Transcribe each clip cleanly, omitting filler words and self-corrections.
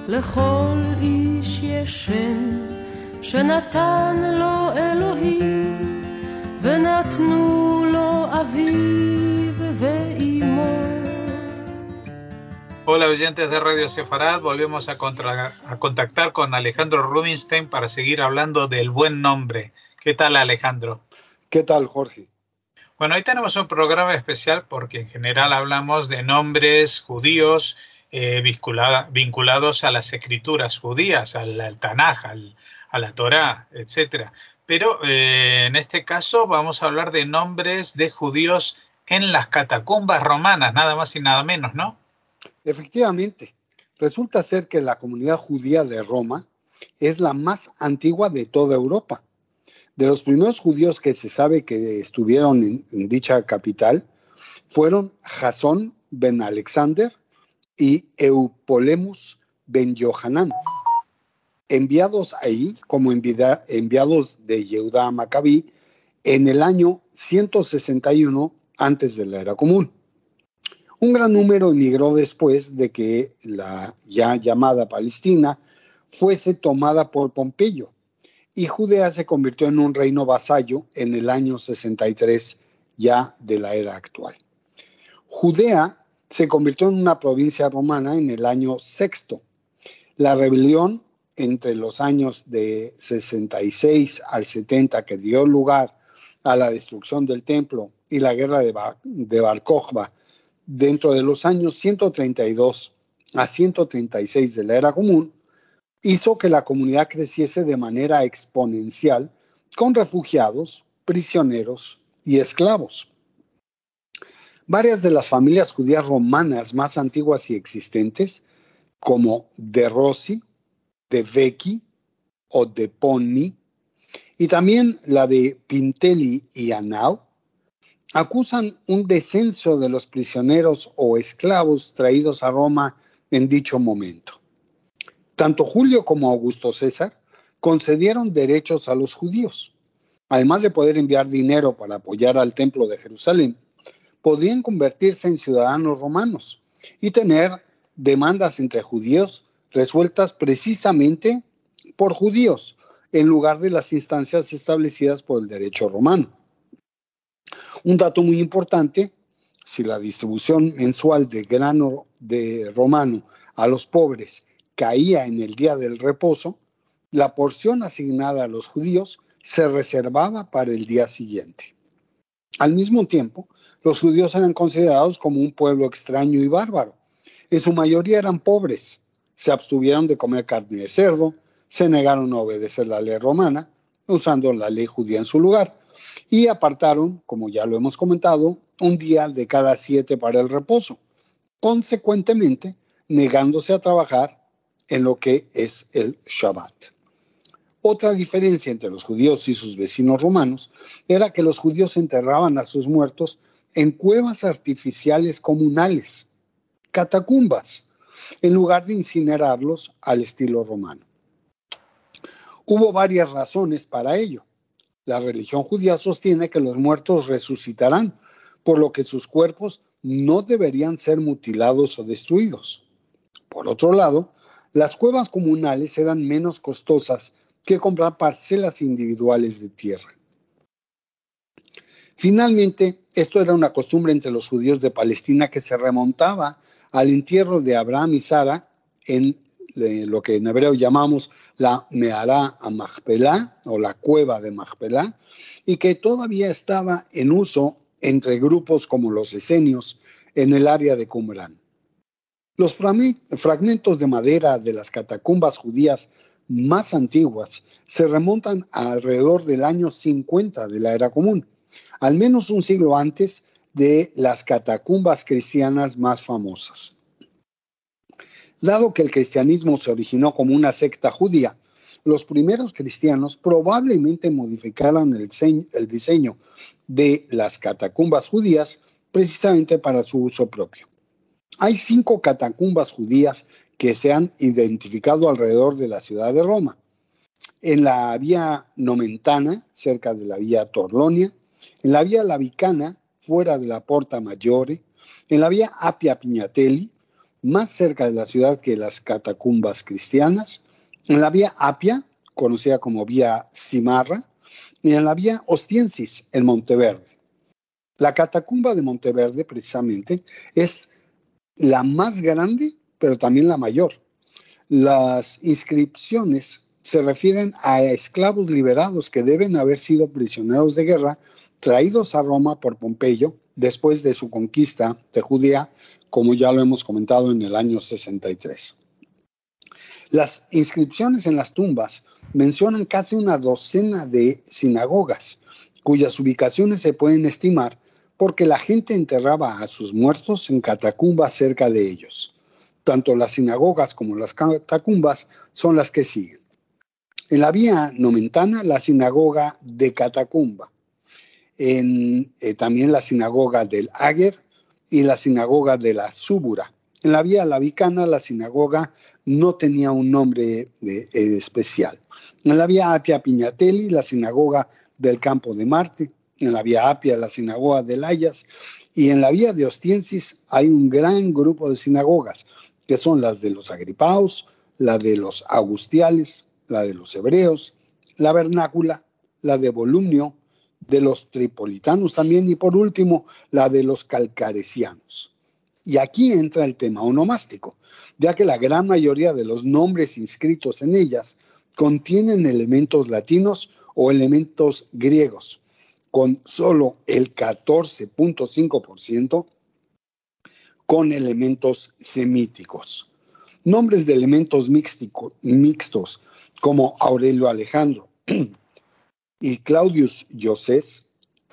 לכל איש יש שם שנתן לו אלוהים, ונתנו לו אביו ואימו. Hola oyentes de Radio Sefarad, volvemos a contactar con Alejandro Rubinstein para seguir hablando del buen nombre. ¿Qué tal, Alejandro? ¿Qué tal, Jorge? Bueno, hoy tenemos un programa especial porque en general hablamos de nombres judíos vinculados a las escrituras judías, al Tanaj, a la Torá, etc. Pero en este caso vamos a hablar de nombres de judíos en las catacumbas romanas, nada más y nada menos, ¿no? Efectivamente, resulta ser que la comunidad judía de Roma es la más antigua de toda Europa. De los primeros judíos que se sabe que estuvieron en dicha capital fueron Jasón ben Alexander y Eupolemus ben Johanán, enviados ahí como enviados de Yehudá Macabí en el año 161 antes de la era común. Un gran número emigró después de que la ya llamada Palestina fuese tomada por Pompeyo, y Judea se convirtió en un reino vasallo en el año 63 ya de la era actual. Judea se convirtió en una provincia romana en el año sexto. La rebelión entre los años de 66 al 70 que dio lugar a la destrucción del templo y la guerra de Bar Kokhba dentro de los años 132 a 136 de la era común, hizo que la comunidad creciese de manera exponencial con refugiados, prisioneros y esclavos. Varias de las familias judías romanas más antiguas y existentes, como de Rossi, de Vecchi o de Ponni, y también la de Pintelli y Anau, acusan un descenso de los prisioneros o esclavos traídos a Roma en dicho momento. Tanto Julio como Augusto César concedieron derechos a los judíos. Además de poder enviar dinero para apoyar al templo de Jerusalén, podían convertirse en ciudadanos romanos y tener demandas entre judíos resueltas precisamente por judíos, en lugar de las instancias establecidas por el derecho romano. Un dato muy importante: si la distribución mensual de grano de romano a los pobres caía en el día del reposo, la porción asignada a los judíos se reservaba para el día siguiente. Al mismo tiempo, los judíos eran considerados como un pueblo extraño y bárbaro. En su mayoría eran pobres, se abstuvieron de comer carne de cerdo, se negaron a obedecer la ley romana, usando la ley judía en su lugar, y apartaron, como ya lo hemos comentado, un día de cada 7 para el reposo, consecuentemente negándose a trabajar en lo que es el Shabbat. Otra diferencia entre los judíos y sus vecinos romanos era que los judíos enterraban a sus muertos en cuevas artificiales comunales, catacumbas, en lugar de incinerarlos al estilo romano. Hubo varias razones para ello. La religión judía sostiene que los muertos resucitarán, por lo que sus cuerpos no deberían ser mutilados o destruidos. Por otro lado, las cuevas comunales eran menos costosas que comprar parcelas individuales de tierra. Finalmente, esto era una costumbre entre los judíos de Palestina que se remontaba al entierro de Abraham y Sara en lo que en hebreo llamamos la Mehará a Machpelah o la cueva de Machpelah, y que todavía estaba en uso entre grupos como los esenios en el área de Qumrán. Los fragmentos de madera de las catacumbas judías más antiguas se remontan a alrededor del año 50 de la era común, al menos un siglo antes de las catacumbas cristianas más famosas. Dado que el cristianismo se originó como una secta judía, los primeros cristianos probablemente modificaron el diseño de las catacumbas judías precisamente para su uso propio. Hay 5 catacumbas judías que se han identificado alrededor de la ciudad de Roma. En la vía Nomentana, cerca de la vía Torlonia, en la vía Lavicana, fuera de la Porta Maggiore, en la vía Appia Pignatelli, más cerca de la ciudad que las catacumbas cristianas, en la vía Apia, conocida como vía Cimarra, y en la vía Ostiensis, en Monteverde. La catacumba de Monteverde, precisamente, es la más grande, pero también la mayor. Las inscripciones se refieren a esclavos liberados que deben haber sido prisioneros de guerra traídos a Roma por Pompeyo después de su conquista de Judea, como ya lo hemos comentado en el año 63. Las inscripciones en las tumbas mencionan casi una docena de sinagogas, cuyas ubicaciones se pueden estimar porque la gente enterraba a sus muertos en catacumbas cerca de ellos. Tanto las sinagogas como las catacumbas son las que siguen. En la vía Nomentana, la sinagoga de Catacumba. También la sinagoga del Ager y la sinagoga de la Súbura. En la vía Lavicana, la sinagoga no tenía un nombre especial. En la vía Apia Pignatelli, la sinagoga del Campo de Marte. En la vía Apia, la sinagoga de Layas. Y en la vía de Ostiensis hay un gran grupo de sinagogas, que son las de los agripaos, la de los augustiales, la de los hebreos, la vernácula, la de Volumnio, de los tripolitanos también, y por último, la de los calcaresianos. Y aquí entra el tema onomástico, ya que la gran mayoría de los nombres inscritos en ellas contienen elementos latinos o elementos griegos, con solo el 14.5% con elementos semíticos. Nombres de elementos mixtos, como Aurelio Alejandro y Claudius Joses,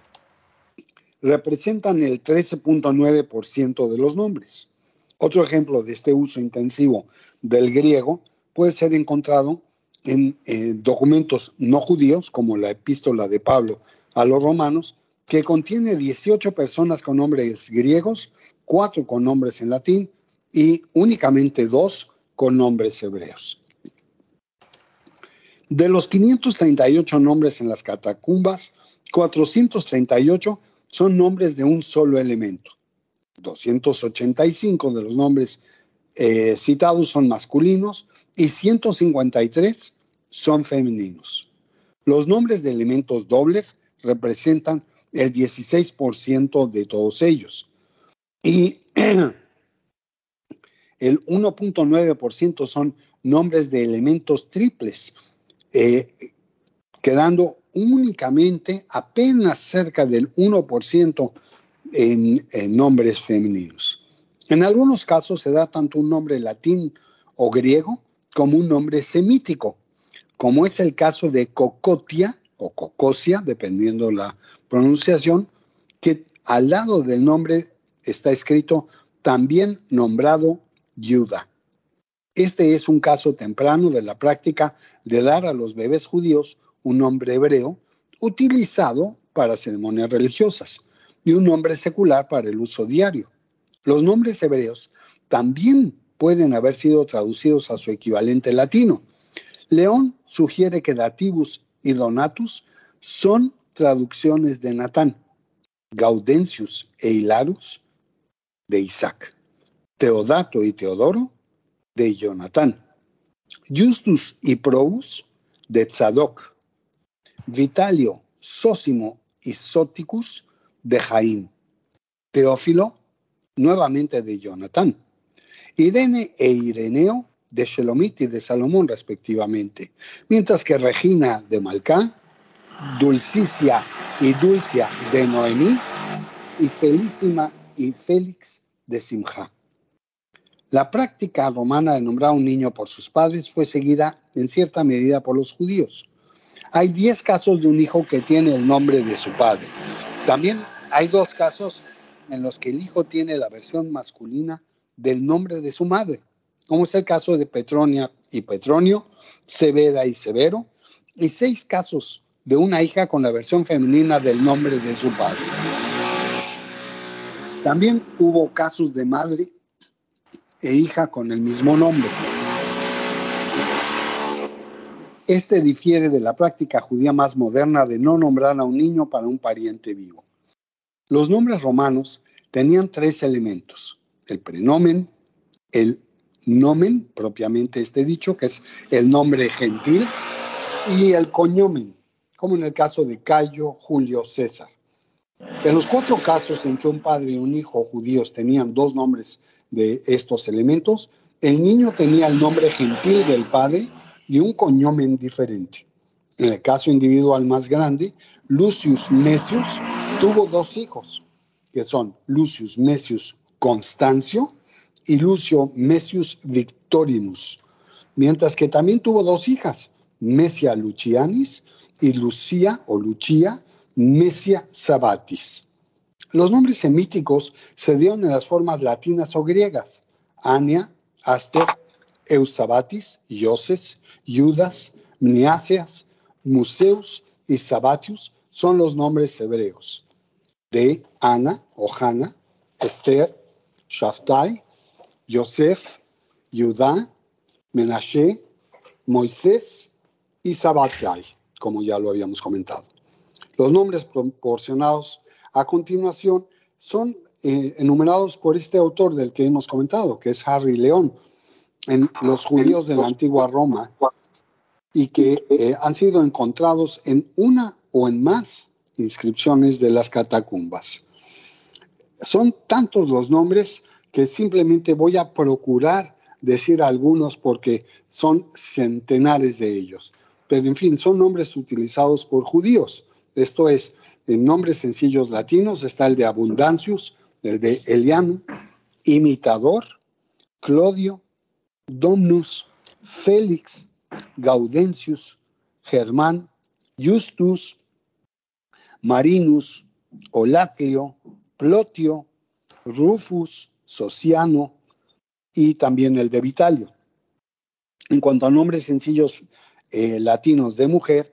representan el 13.9% de los nombres. Otro ejemplo de este uso intensivo del griego puede ser encontrado en documentos no judíos, como la epístola de Pablo a los romanos, que contiene 18 personas con nombres griegos, 4 con nombres en latín y únicamente 2 con nombres hebreos. De los 538 nombres en las catacumbas, 438 son nombres de un solo elemento. 285 de los nombres citados son masculinos y 153 son femeninos. Los nombres de elementos dobles representan el 16% de todos ellos. Y el 1.9% son nombres de elementos triples, quedando únicamente apenas cerca del 1% en nombres femeninos. En algunos casos se da tanto un nombre latín o griego como un nombre semítico, como es el caso de Cocotia o Cocosia, dependiendo la pronunciación, que al lado del nombre está escrito también nombrado Yuda. Este es un caso temprano de la práctica de dar a los bebés judíos un nombre hebreo utilizado para ceremonias religiosas y un nombre secular para el uso diario. Los nombres hebreos también pueden haber sido traducidos a su equivalente latino. León sugiere que Dativus y Donatus son traducciones de Natán, Gaudensius e Hilarus de Isaac, Teodato y Teodoro de Jonatán, Justus y Probus de Tzadok, Vitalio, Sósimo y Sóticus de Jaín, Teófilo nuevamente de Jonatán, Irene e Ireneo de Shelomit y de Salomón respectivamente, mientras que Regina de Malcá, Dulcicia y Dulcia de Noemí y Felísima y Félix de Simjá. La práctica romana de nombrar a un niño por sus padres fue seguida en cierta medida por los judíos. Hay 10 casos de un hijo que tiene el nombre de su padre. También hay 2 casos en los que el hijo tiene la versión masculina del nombre de su madre, como es el caso de Petronia y Petronio, Severa y Severo, y 6 casos de una hija con la versión femenina del nombre de su padre. También hubo casos de madre e hija con el mismo nombre. Este difiere de la práctica judía más moderna de no nombrar a un niño para un pariente vivo. Los nombres romanos tenían 3 elementos: el prenomen, el nomen, propiamente dicho, que es el nombre gentil, y el cognomen, como en el caso de Cayo, Julio, César. En los 4 casos en que un padre y un hijo judíos tenían 2 nombres de estos elementos, el niño tenía el nombre gentil del padre y un cognomen diferente. En el caso individual más grande, Lucius Mesius tuvo 2 hijos, que son Lucius Mesius Constancio y Lucio Mesius Victorinus, mientras que también tuvo 2 hijas, Mesia Lucianis y Lucia o Lucia Mesia Sabatis. Los nombres semíticos se dieron en las formas latinas o griegas: Ania, Aster, Eusabatis, Ioses, Judas, Mniasias, Museus y Sabatius son los nombres hebreos de Ana o Hannah, Esther, Shaftai, Yosef, Judá, Menashe, Moisés y Sabatai, como ya lo habíamos comentado. Los nombres proporcionados a continuación son enumerados por este autor del que hemos comentado, que es Harry León, en Los judíos de la antigua Roma, y que han sido encontrados en una o en más inscripciones de las catacumbas. Son tantos los nombres que simplemente voy a procurar decir algunos porque son centenares de ellos. Pero en fin, son nombres utilizados por judíos. Esto es, en nombres sencillos latinos está el de Abundancius, el de Eliano, Imitador, Clodio, Domnus, Félix, Gaudencius, Germán, Justus, Marinus, Olatlio, Plotio, Rufus, Sociano y también el de Vitalio. En cuanto a nombres sencillos latinos de mujer,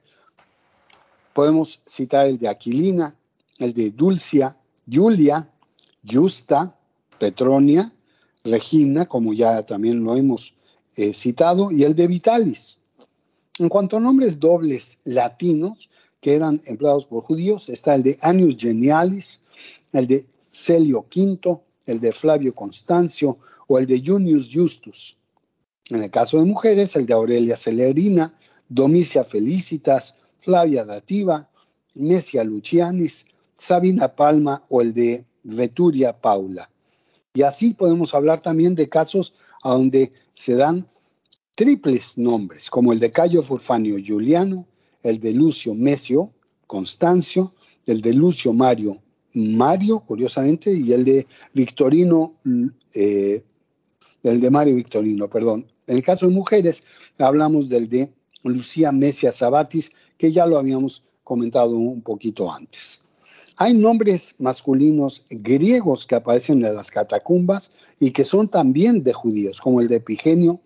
podemos citar el de Aquilina, el de Dulcia, Julia, Justa, Petronia, Regina, como ya también lo hemos citado, y el de Vitalis. En cuanto a nombres dobles latinos que eran empleados por judíos, está el de Annius Genialis, el de Celio V, el de Flavio Constancio o el de Junius Justus. En el caso de mujeres, el de Aurelia Celerina, Domicia Felicitas, Flavia Dativa, Mesia Lucianis, Sabina Palma o el de Veturia Paula. Y así podemos hablar también de casos a donde se dan triples nombres, como el de Cayo Furfanio Juliano, el de Lucio Mesio Constancio, el de Lucio Mario, curiosamente, y el de Victorino, el de Mario Victorino, perdón. En el caso de mujeres, hablamos del de Lucía Mesia Sabatis, que ya lo habíamos comentado un poquito antes. Hay nombres masculinos griegos que aparecen en las catacumbas y que son también de judíos, como el de Epigenio,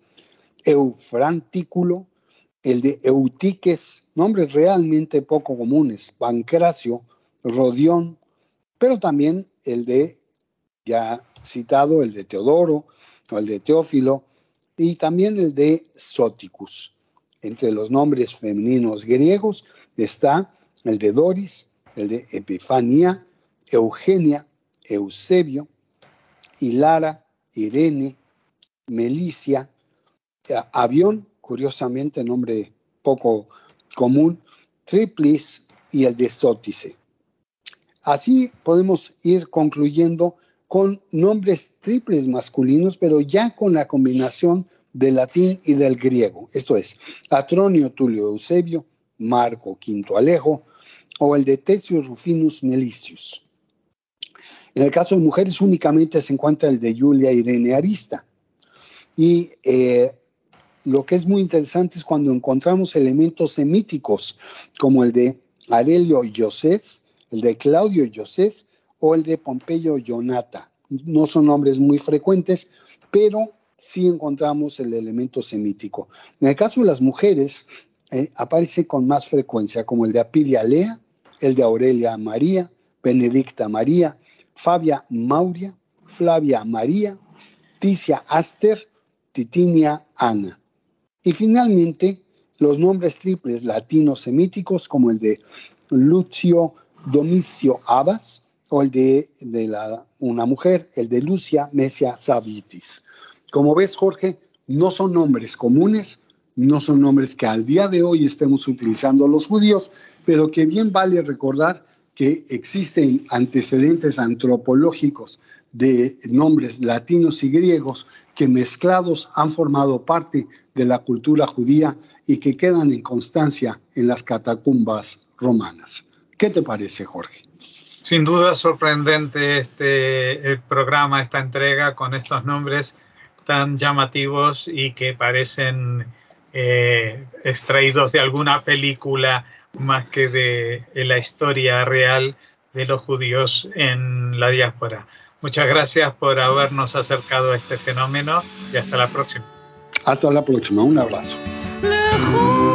Eufrantículo, el de Eutiques, nombres realmente poco comunes, Pancracio, Rodión, pero también el de, ya citado, el de Teodoro, o el de Teófilo, y también el de Zoticus. Entre los nombres femeninos griegos está el de Doris, el de Epifanía, Eugenia, Eusebio, Hilara, Irene, Melicia, Avión, curiosamente nombre poco común, Triplis y el de Zótice. Así podemos ir concluyendo con nombres triples masculinos, pero ya con la combinación del latín y del griego. Esto es, Atronio Tulio Eusebio, Marco Quinto Alejo, o el de Tecius Rufinus Melicius. En el caso de mujeres únicamente se encuentra el de Julia Irene Arista. Y lo que es muy interesante es cuando encontramos elementos semíticos, como el de Aurelio Yosés, el de Claudio Yosés o el de Pompeyo Ionata. No son nombres muy frecuentes, pero sí encontramos el elemento semítico. En el caso de las mujeres, aparece con más frecuencia, como el de Apidia Lea, el de Aurelia María, Benedicta María, Fabia Mauria, Flavia María, Ticia Aster, Titinia Ana. Y finalmente, los nombres triples latinos semíticos, como el de Lucio Domicio Abas, o el de una mujer, el de Lucia Mesia Sabitis. Como ves, Jorge, no son nombres comunes, no son nombres que al día de hoy estemos utilizando los judíos, pero que bien vale recordar que existen antecedentes antropológicos de nombres latinos y griegos que mezclados han formado parte de la cultura judía y que quedan en constancia en las catacumbas romanas. ¿Qué te parece, Jorge? Sin duda sorprendente el programa, esta entrega con estos nombres tan llamativos y que parecen extraídos de alguna película más que de la historia real de los judíos en la diáspora. Muchas gracias por habernos acercado a este fenómeno y hasta la próxima. Hasta la próxima, un abrazo.